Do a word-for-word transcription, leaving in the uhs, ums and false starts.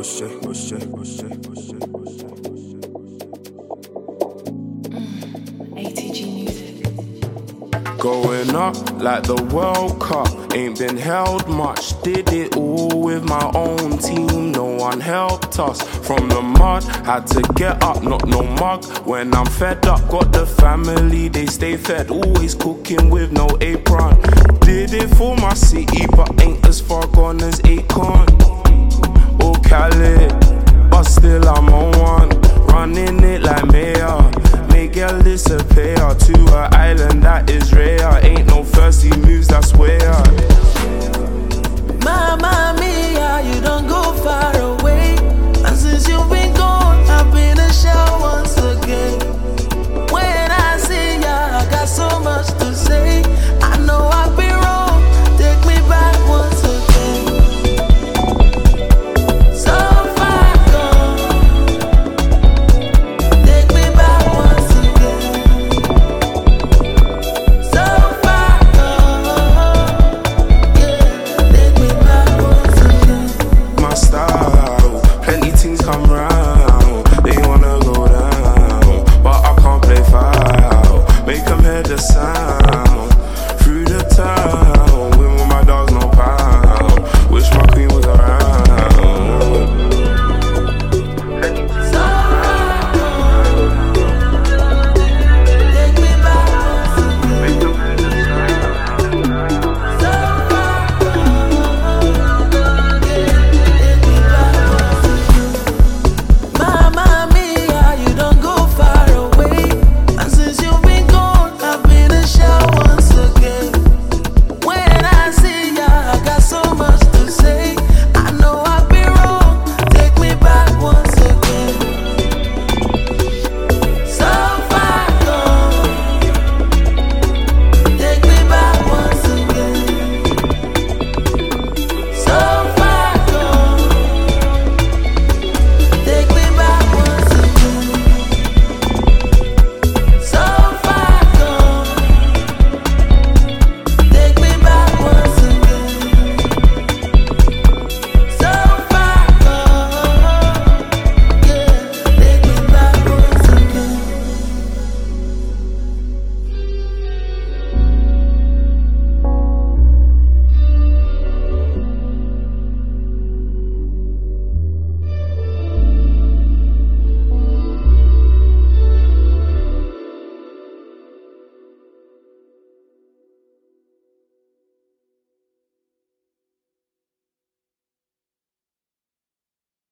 push it, push it, push it, push it, push it. A T G music. Going up like the World Cup, ain't been held much. Did it all with my own team, no one helped us. From the mud, had to get up, not no mug. When I'm fed up, got the family, they stay fed. Always cooking with no apron. Did it for my city, but ain't as far gone as Akon or Cali, but still I'm on one. Running it like mayor, make girl disappear to an island that is rare. Ain't no thirsty moves, that's where. Mamma mia, you don't go far away. And since you've been gone, I've been a shell once again. When I see ya, I got so much to say. I know I've been wrong, take me back once again. So far gone, take me back once again. So far gone, yeah, take me back once again. My style, plenty things come round, they wanna go down, but I can't play foul. Make them hear the sound through the town.